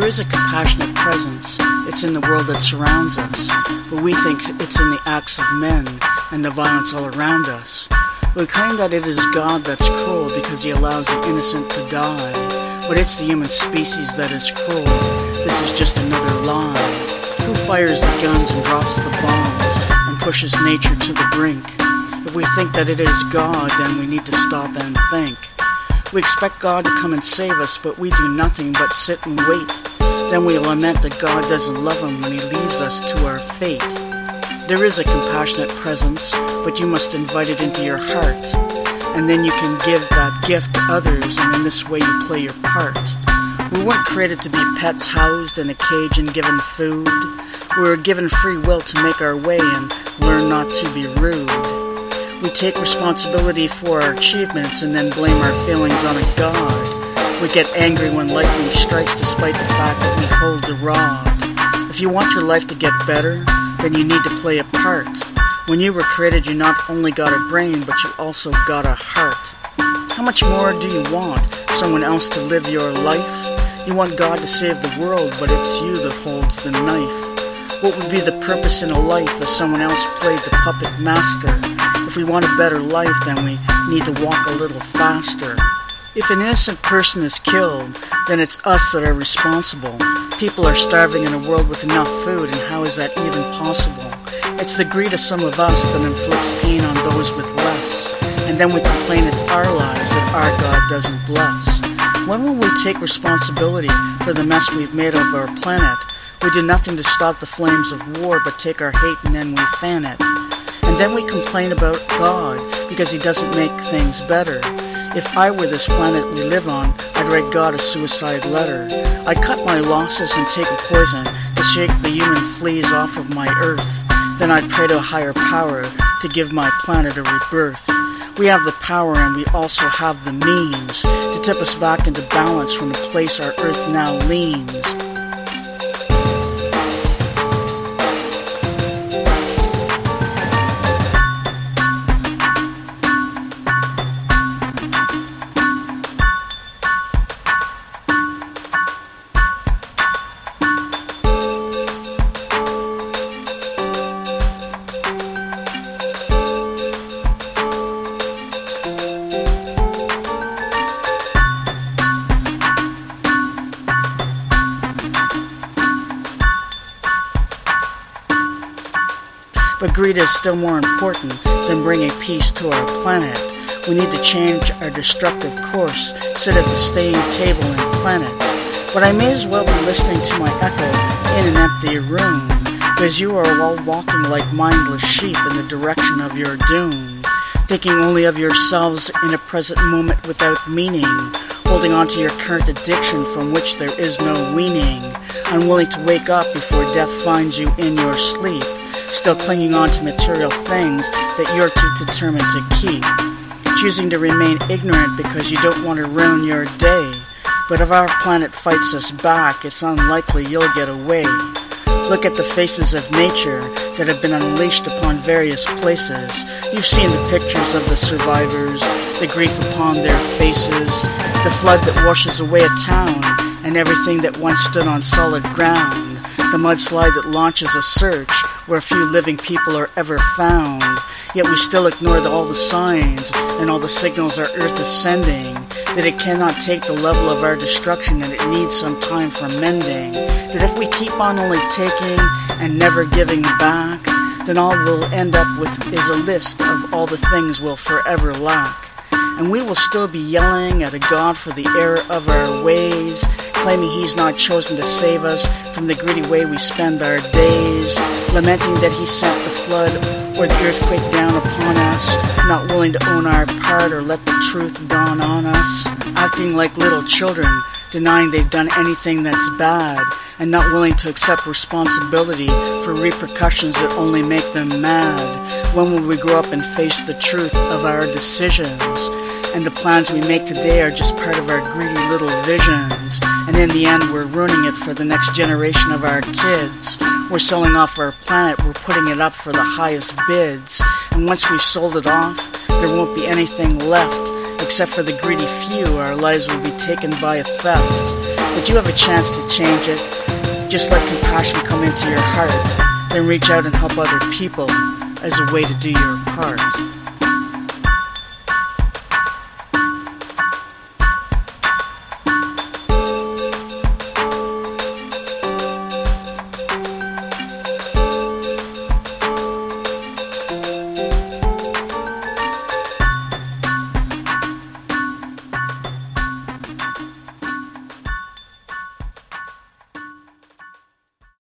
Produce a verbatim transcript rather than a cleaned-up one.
There is a compassionate presence. It's in the world that surrounds us, but we think it's in the acts of men and the violence all around us. We claim that it is God that's cruel because he allows the innocent to die, but it's the human species that is cruel. This is just another lie. Who fires the guns and drops the bombs and pushes nature to the brink? If we think that it is God, then we need to stop and think. We expect God to come and save us, but we do nothing but sit and wait. Then we lament that God doesn't love him when he leaves us to our fate. There is a compassionate presence, but you must invite it into your heart. And then you can give that gift to others, and in this way you play your part. We weren't created to be pets housed in a cage and given food. We were given free will to make our way and learn not to be rude. We take responsibility for our achievements and then blame our failings on a God. We get angry when lightning strikes despite the fact that we hold the rod. If you want your life to get better, then you need to play a part. When you were created, you not only got a brain, but you also got a heart. How much more do you want? Someone else to live your life? You want God to save the world, but it's you that holds the knife. What would be the purpose in a life if someone else played the puppet master? If we want a better life, then we need to walk a little faster. If an innocent person is killed, then it's us that are responsible. People are starving in a world with enough food, and how is that even possible? It's the greed of some of us that inflicts pain on those with less. And then we complain it's our lives that our God doesn't bless. When will we take responsibility for the mess we've made of our planet? We do nothing to stop the flames of war, but take our hate and then we fan it. And then we complain about God because he doesn't make things better. If I were this planet we live on, I'd write God a suicide letter. I'd cut my losses and take a poison to shake the human fleas off of my earth. Then I'd pray to a higher power to give my planet a rebirth. We have the power and we also have the means to tip us back into balance from the place our earth now leans. But greed is still more important than bringing peace to our planet. We need to change our destructive course, sit at the staying table and plan it. But I may as well be listening to my echo in an empty room, because you are all walking like mindless sheep in the direction of your doom, thinking only of yourselves in a present moment without meaning, holding on to your current addiction from which there is no weaning, unwilling to wake up before death finds you in your sleep, still clinging on to material things that you're too determined to keep, choosing to remain ignorant because you don't want to ruin your day. But if our planet fights us back, it's unlikely you'll get away. Look at the faces of nature that have been unleashed upon various places. You've seen the pictures of the survivors, the grief upon their faces, the flood that washes away a town, and everything that once stood on solid ground, the mudslide that launches a search where few living people are ever found. Yet we still ignore the, all the signs and all the signals our earth is sending, that it cannot take the level of our destruction and it needs some time for mending, that if we keep on only taking and never giving back, then all we'll end up with is a list of all the things we'll forever lack. And we will still be yelling at a God for the error of our ways, claiming he's not chosen to save us from the greedy way we spend our days, lamenting that he sent the flood or the earthquake down upon us, not willing to own our part or let the truth dawn on us, acting like little children, denying they've done anything that's bad, and not willing to accept responsibility for repercussions that only make them mad. When will we grow up and face the truth of our decisions? And the plans we make today are just part of our greedy little visions. And in the end, we're ruining it for the next generation of our kids. We're selling off our planet, we're putting it up for the highest bids. And once we've sold it off, there won't be anything left. Except for the greedy few, our lives will be taken by a theft. The but you have a chance to change it. Just let compassion come into your heart, then reach out and help other people as a way to do your part.